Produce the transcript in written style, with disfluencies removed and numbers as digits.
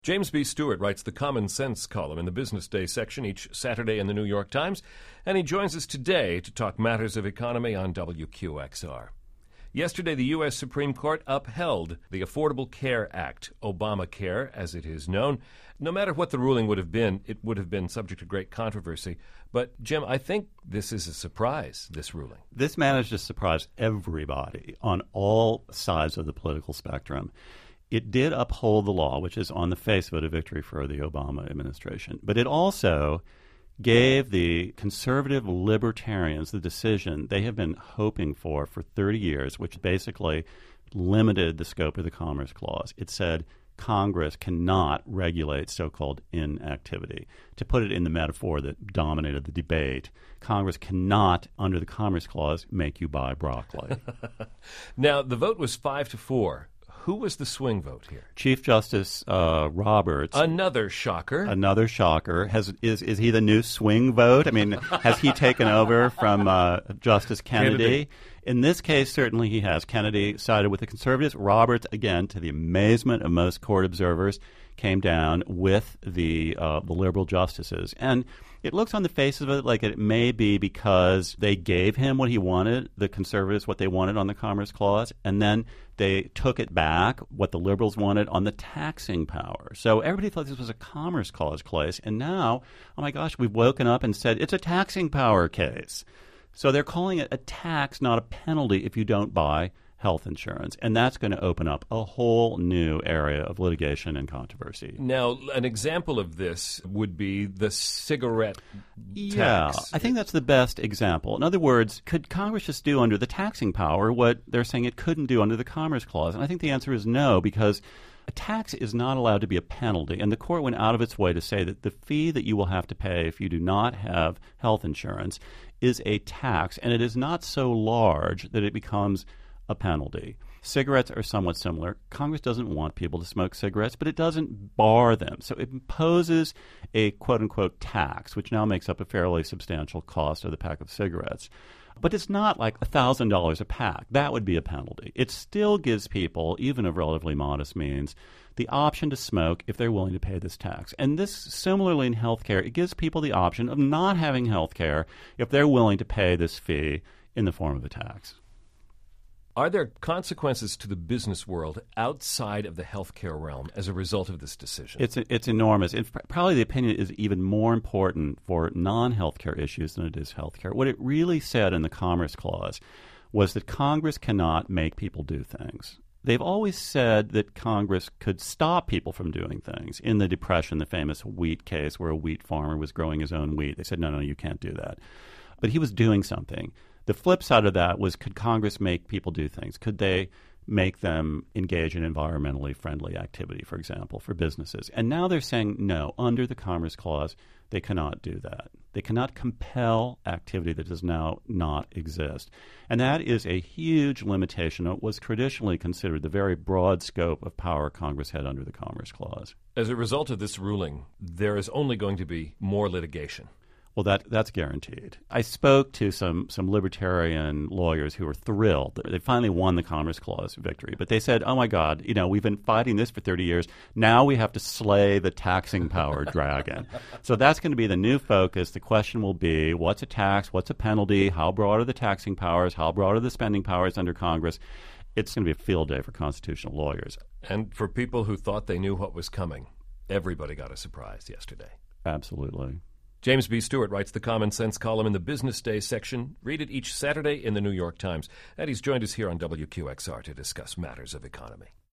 James B. Stewart writes the Common Sense column in the Business Day section each Saturday in the New York Times, and he joins us today to talk matters of economy on WQXR. Yesterday, the U.S. Supreme Court upheld the Affordable Care Act, Obamacare, as it is known. No matter what the ruling would have been, it would have been subject to great controversy. But, Jim, I think this is a surprise, this ruling. This managed to surprise everybody on all sides of the political spectrum. It did uphold the law, which is on the face of it a victory for the Obama administration. But it also gave the conservative libertarians the decision they have been hoping for 30 years, which basically limited the scope of the Commerce Clause. It said Congress cannot regulate so-called inactivity. To put it in the metaphor that dominated the debate, Congress cannot, under the Commerce Clause, make you buy broccoli. Now, the vote was 5-4. Who was the swing vote here? Chief Justice Roberts. Another shocker. Another shocker. Is he the new swing vote? I mean, has he taken over from Justice Kennedy? In this case, certainly he has. Kennedy sided with the conservatives. Roberts, again, to the amazement of most court observers, came down with the liberal justices. And it looks on the face of it like it may be because they gave him what he wanted, the conservatives what they wanted on the Commerce Clause, and then they took it back, what the liberals wanted, on the taxing power. So everybody thought this was a Commerce Clause case, and now, oh my gosh, we've woken up and said it's a taxing power case. So they're calling it a tax, not a penalty, if you don't buy health insurance. And that's going to open up a whole new area of litigation and controversy. Now, an example of this would be the cigarette tax. Yeah, I think that's the best example. In other words, could Congress just do under the taxing power what they're saying it couldn't do under the Commerce Clause? And I think the answer is no, because a tax is not allowed to be a penalty. And the court went out of its way to say that the fee that you will have to pay if you do not have health insurance is a tax, and it is not so large that it becomes a penalty. Cigarettes are somewhat similar. Congress doesn't want people to smoke cigarettes, but it doesn't bar them. So it imposes a quote-unquote tax, which now makes up a fairly substantial cost of the pack of cigarettes. But it's not like $1,000 a pack. That would be a penalty. It still gives people, even of relatively modest means, the option to smoke if they're willing to pay this tax. And this, similarly in healthcare, it gives people the option of not having healthcare if they're willing to pay this fee in the form of a tax. Are there consequences to the business world outside of the healthcare realm as a result of this decision? It's enormous. Probably the opinion is even more important for non-healthcare issues than it is healthcare. What it really said in the Commerce Clause was that Congress cannot make people do things. They've always said that Congress could stop people from doing things. In the Depression, the famous wheat case where a wheat farmer was growing his own wheat, they said, no, you can't do that. But he was doing something. The flip side of that was, could Congress make people do things? Could they make them engage in environmentally friendly activity, for example, for businesses? And now they're saying, no, under the Commerce Clause, they cannot do that. They cannot compel activity that does now not exist. And that is a huge limitation of what was traditionally considered the very broad scope of power Congress had under the Commerce Clause. As a result of this ruling, there is only going to be more litigation. Well, that's guaranteed. I spoke to some libertarian lawyers who were thrilled. They finally won the Commerce Clause victory. But they said, oh, my God, we've been fighting this for 30 years. Now we have to slay the taxing power dragon. So that's going to be the new focus. The question will be, what's a tax? What's a penalty? How broad are the taxing powers? How broad are the spending powers under Congress? It's going to be a field day for constitutional lawyers. And for people who thought they knew what was coming, everybody got a surprise yesterday. Absolutely. James B. Stewart writes the Common Sense column in the Business Day section. Read it each Saturday in the New York Times. And he's joined us here on WQXR to discuss matters of economy.